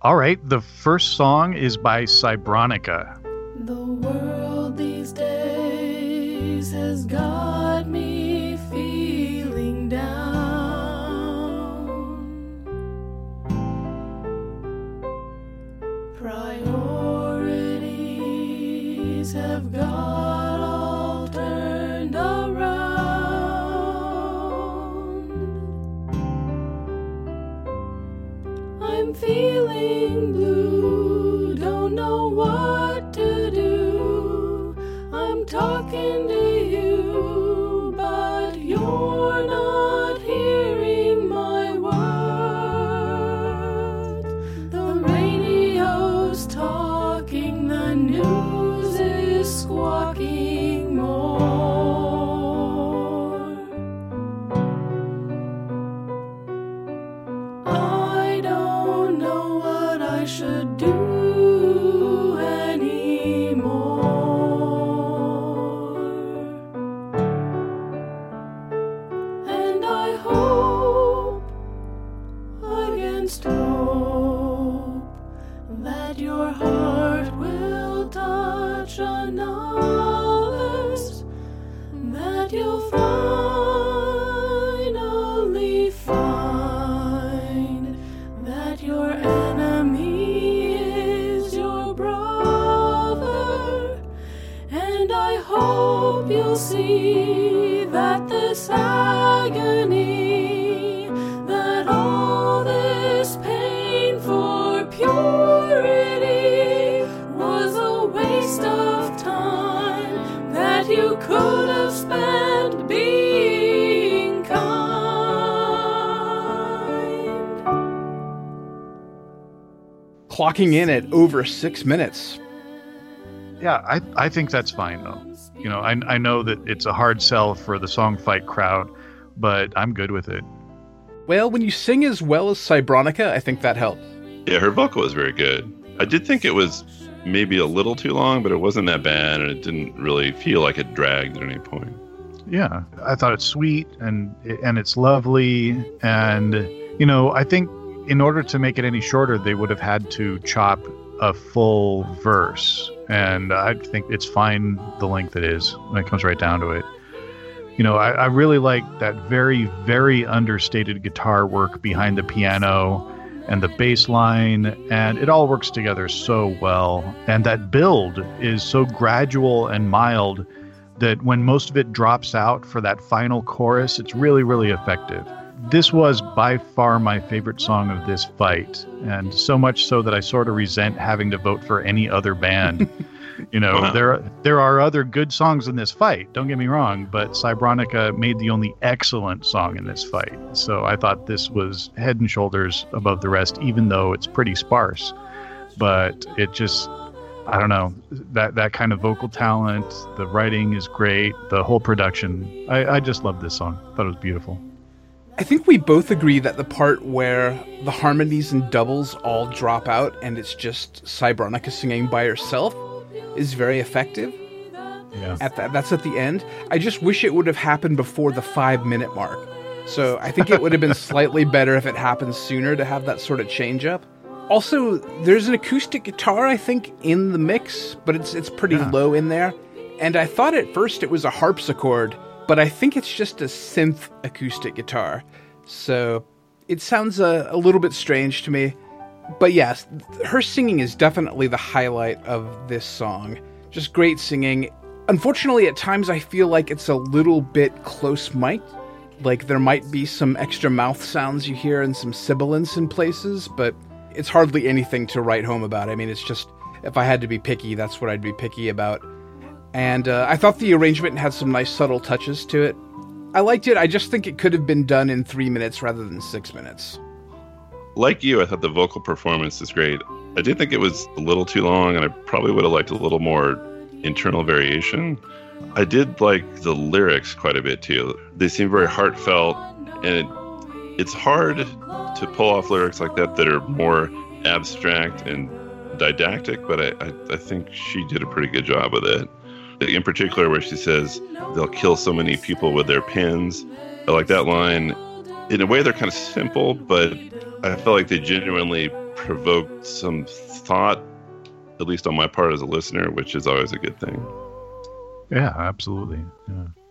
All right, the first song is by Cybronica. The world these days has got me feeling down. Priorities have got all turned around. I'm feeling blue, don't know what to do. I'm talking to you, but you're not hearing my words. The radio's talking, the news is squawking more. I don't know what I should do anymore. And I hope, against hope, that your heart will touch another's, that you'll finally find that your enemy is your brother. And I hope you'll see that this agony, that all this pain for purity was a waste of time that you could have spent being kind. Clocking in at over 6 minutes. Yeah, I think that's fine, though. You know, I know that it's a hard sell for the song fight crowd, but I'm good with it. Well, when you sing as well as Cybronica, I think that helps. Yeah, her vocal was very good. I did think it was maybe a little too long, but it wasn't that bad, and it didn't really feel like it dragged at any point. Yeah, I thought it's sweet and it's lovely. And, you know, I think in order to make it any shorter, they would have had to chop a full verse. And I think it's fine the length it is when it comes right down to it. You know, I really like that very, very understated guitar work behind the piano and the bass line, and it all works together so well. And that build is so gradual and mild that when most of it drops out for that final chorus, it's really, really effective. This was by far my favorite song of this fight, and so much so that I sort of resent having to vote for any other band. You know, Wow. there are other good songs in this fight, don't get me wrong, but Cybronica made the only excellent song in this fight. So I thought this was head and shoulders above the rest, even though it's pretty sparse. But it just, I don't know, that kind of vocal talent, the writing is great, the whole production. I just love this song. Thought it was beautiful. I think we both agree that the part where the harmonies and doubles all drop out and it's just Cybronica singing by herself is very effective. Yeah. That's at the end. I just wish it would have happened before the 5-minute mark. So I think it would have been slightly better if it happened sooner to have that sort of change up. Also, there's an acoustic guitar, I think, in the mix, but it's pretty low in there. And I thought at first it was a harpsichord, but I think it's just a synth acoustic guitar. So it sounds a little bit strange to me. But yes, her singing is definitely the highlight of this song. Just great singing. Unfortunately, at times I feel like it's a little bit close-mic'd. Like there might be some extra mouth sounds you hear and some sibilance in places, but it's hardly anything to write home about. I mean, it's just, if I had to be picky, that's what I'd be picky about. And I thought the arrangement had some nice subtle touches to it. I liked it. I just think it could have been done in 3 minutes rather than 6 minutes. Like you, I thought the vocal performance is great. I did think it was a little too long, and I probably would have liked a little more internal variation. I did like the lyrics quite a bit, too. They seem very heartfelt, and it's hard to pull off lyrics like that are more abstract and didactic, but I think she did a pretty good job with it. In particular, where she says, they'll kill so many people with their pins. I like that line. In a way, they're kind of simple, but I feel like they genuinely provoked some thought, at least on my part as a listener, which is always a good thing. Yeah, absolutely. Yeah.